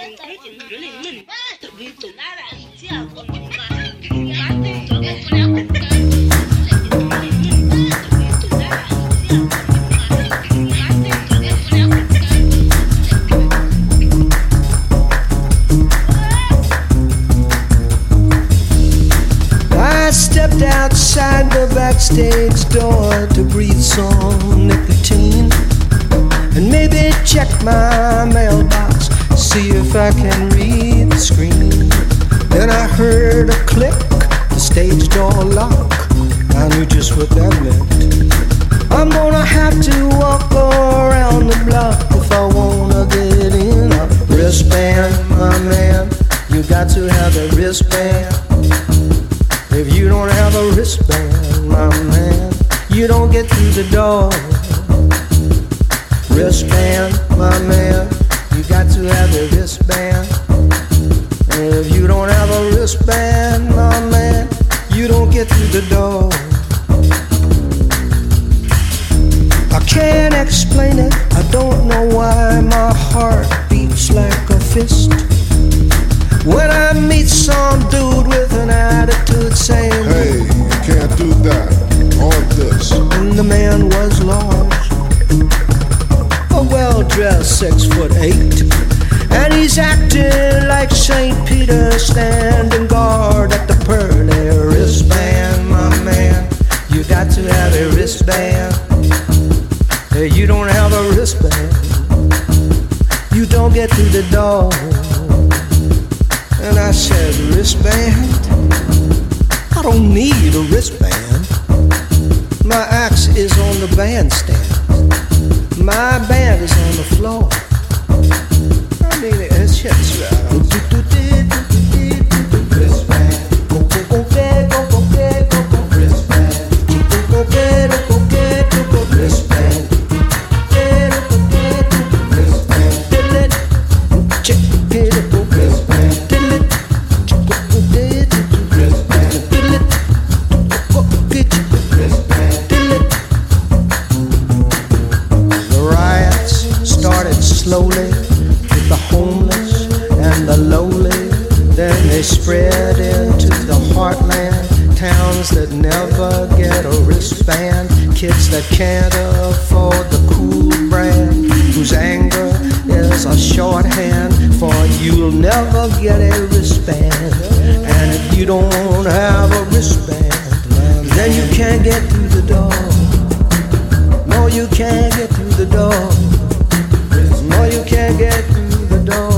开进日临门，特别重大的几啊个嘛，反正做个不了更加。 I stepped outside the backstage door to breathe some nicotine and maybe check my mailbox, see if I can read the screen. Then I heard a click, the stage door lock. I knew just what that meant. I'm gonna have to walk around the block if I wanna get in a wristband, my man. You got to have a wristband. If you don't have a wristband, my man, you don't get through the door. Wristband, my man, you got to have a wristband. And if you don't have a wristband, my man, you don't get through the door. I can't explain it, I don't know why my heart beats like a fist when I meet some dude with an attitude saying, "Hey, you can't do that, on this." And the man was large, a well-dressed 6'8", and he's acting like St. Peter standing guard at the pearly wristband, my man. You got to have a wristband. If you don't have a wristband, you don't get through the door. And I said, wristband? I don't need a wristband. My axe is on the bandstand. My band is on the floor. I mean, it's just slowly with the homeless and the lowly. Then they spread into the heartland, towns that never get a wristband, kids that can't afford the cool brand, whose anger is a shorthand for you'll never get a wristband. And if you don't have a wristband, then you can't get through the door. No, you can't get through the door. No, you can't get through the door.